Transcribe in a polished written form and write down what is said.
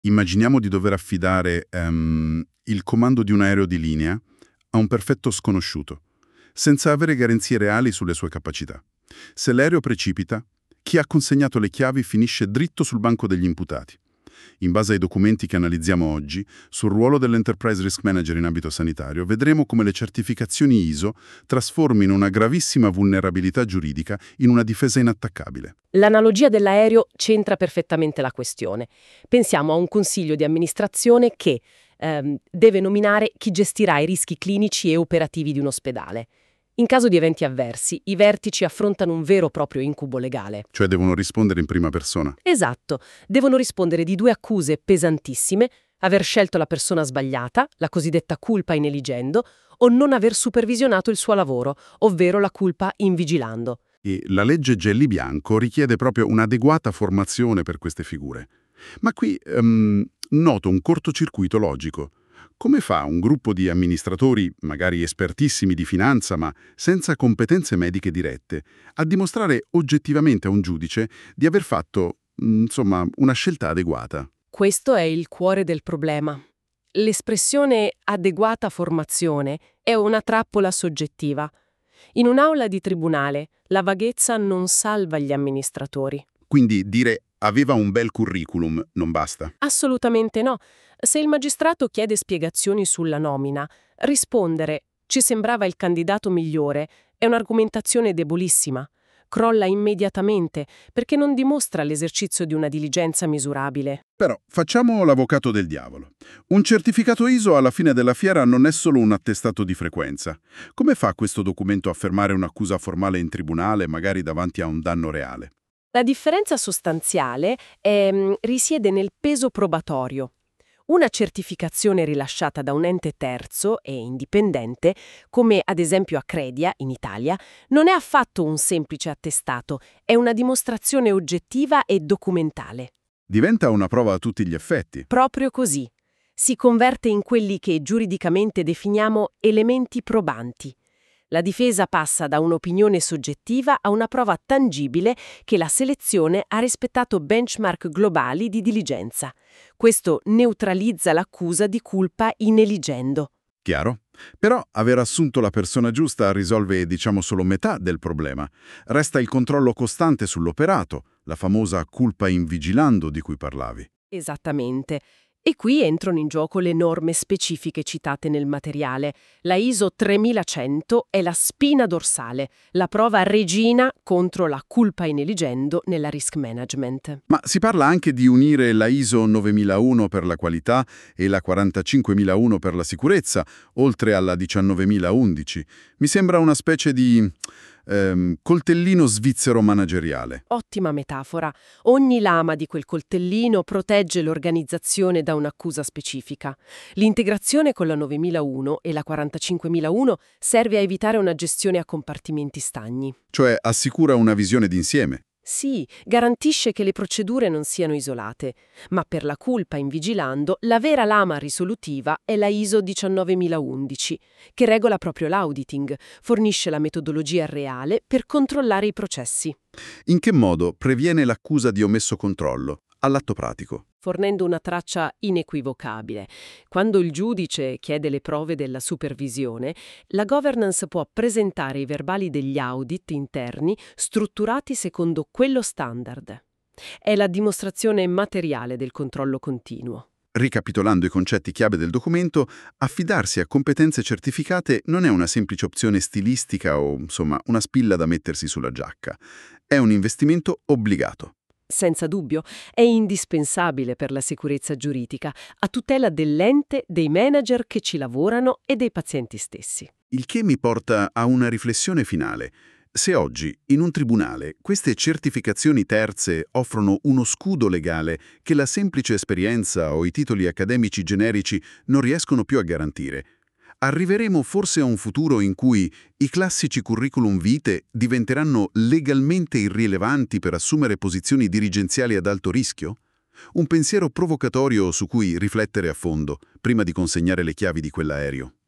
Immaginiamo di dover affidare il comando di un aereo di linea a un perfetto sconosciuto, senza avere garanzie reali sulle sue capacità. Se l'aereo precipita, chi ha consegnato le chiavi finisce dritto sul banco degli imputati. In base ai documenti che analizziamo oggi, sul ruolo dell'Enterprise Risk Manager in ambito sanitario, vedremo come le certificazioni ISO trasformino una gravissima vulnerabilità giuridica in una difesa inattaccabile. L'analogia dell'aereo centra perfettamente la questione. Pensiamo a un consiglio di amministrazione che deve nominare chi gestirà i rischi clinici e operativi di un ospedale. In caso di eventi avversi, i vertici affrontano un vero e proprio incubo legale. Cioè devono rispondere in prima persona. Esatto, devono rispondere di due accuse pesantissime: aver scelto la persona sbagliata, la cosiddetta culpa in eligendo, o non aver supervisionato il suo lavoro, ovvero la culpa in vigilando. E la legge Gelli Bianco richiede proprio un'adeguata formazione per queste figure. Ma qui noto un cortocircuito logico. Come fa un gruppo di amministratori, magari espertissimi di finanza, ma senza competenze mediche dirette, a dimostrare oggettivamente a un giudice di aver fatto, una scelta adeguata? Questo è il cuore del problema. L'espressione adeguata formazione è una trappola soggettiva. In un'aula di tribunale, la vaghezza non salva gli amministratori. Quindi dire aveva un bel curriculum non basta. Assolutamente no. Se il magistrato chiede spiegazioni sulla nomina, rispondere «ci sembrava il candidato migliore» è un'argomentazione debolissima. Crolla immediatamente perché non dimostra l'esercizio di una diligenza misurabile. Però facciamo l'avvocato del diavolo. Un certificato ISO alla fine della fiera non è solo un attestato di frequenza. Come fa questo documento a fermare un'accusa formale in tribunale, magari davanti a un danno reale? La differenza sostanziale risiede nel peso probatorio. Una certificazione rilasciata da un ente terzo e indipendente, come ad esempio Accredia in Italia, non è affatto un semplice attestato, è una dimostrazione oggettiva e documentale. Diventa una prova a tutti gli effetti. Proprio così. Si converte in quelli che giuridicamente definiamo elementi probanti. La difesa passa da un'opinione soggettiva a una prova tangibile che la selezione ha rispettato benchmark globali di diligenza. Questo neutralizza l'accusa di culpa in eligendo. Chiaro? Però aver assunto la persona giusta risolve, solo metà del problema. Resta il controllo costante sull'operato, la famosa culpa in vigilando di cui parlavi. Esattamente. E qui entrano in gioco le norme specifiche citate nel materiale. La ISO 3100 è la spina dorsale, la prova regina contro la culpa in eligendo nella risk management. Ma si parla anche di unire la ISO 9001 per la qualità e la 45001 per la sicurezza, oltre alla 19011. Mi sembra una specie di coltellino svizzero manageriale. Ottima metafora. Ogni lama di quel coltellino protegge l'organizzazione da un'accusa specifica. L'integrazione con la 9001 e la 45001 serve a evitare una gestione a compartimenti stagni. Cioè assicura una visione d'insieme. Sì, garantisce che le procedure non siano isolate, ma per la culpa in vigilando la vera lama risolutiva è la ISO 19011, che regola proprio l'auditing, fornisce la metodologia reale per controllare i processi. In che modo previene l'accusa di omesso controllo, all'atto pratico? Fornendo una traccia inequivocabile. Quando il giudice chiede le prove della supervisione, la governance può presentare i verbali degli audit interni strutturati secondo quello standard. È la dimostrazione materiale del controllo continuo. Ricapitolando i concetti chiave del documento, affidarsi a competenze certificate non è una semplice opzione stilistica o, una spilla da mettersi sulla giacca. È un investimento obbligato. Senza dubbio, è indispensabile per la sicurezza giuridica, a tutela dell'ente, dei manager che ci lavorano e dei pazienti stessi. Il che mi porta a una riflessione finale. Se oggi, in un tribunale, queste certificazioni terze offrono uno scudo legale che la semplice esperienza o i titoli accademici generici non riescono più a garantire, arriveremo forse a un futuro in cui i classici curriculum vitae diventeranno legalmente irrilevanti per assumere posizioni dirigenziali ad alto rischio? Un pensiero provocatorio su cui riflettere a fondo, prima di consegnare le chiavi di quell'aereo.